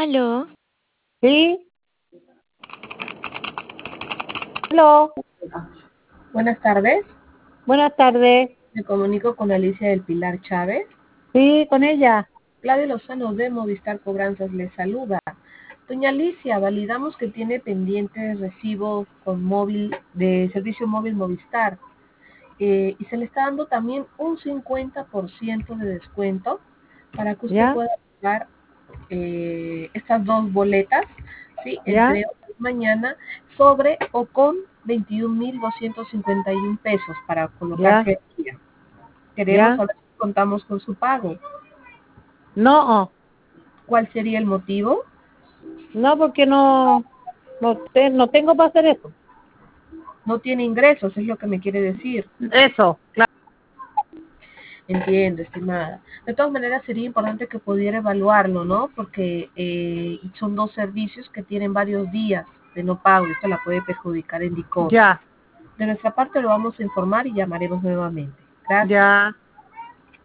Aló, Sí, aló, Buenas tardes, buenas tardes. me comunico con Alicia del Pilar Chávez. Sí, con ella. Claudia Lozano de Movistar Cobranzas le saluda. Doña Alicia, validamos que tiene pendiente recibo con móvil de servicio móvil Movistar y se le está dando también un 50% de descuento para que usted ¿Ya? pueda pagar estas dos boletas, ¿sí? ¿Ya? Entre hoy y mañana sobre o con 21.251 pesos para ¿Ya? colocarse al día. Queremos ¿Ya? saber si contamos con su pago. No, ¿Cuál sería el motivo? no, porque no tengo para hacer eso. No tiene ingresos, es lo que me quiere decir. Eso, claro. Entiendo, estimada. De todas maneras, sería importante que pudiera evaluarlo, ¿no? Porque son dos servicios que tienen varios días de no pago y esto la puede perjudicar en DICOM. Ya, De nuestra parte lo vamos a informar y llamaremos nuevamente. Gracias. ya.